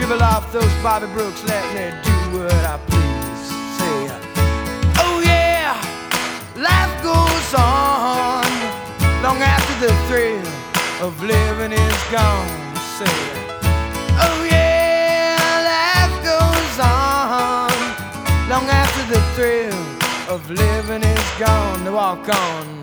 dribble off those Bobby Brooks, let me do what I please. Say, oh yeah, life goes on long after the thrill of living is gone. Say, oh yeah, life goes on long after the thrill of living is gone. To walk on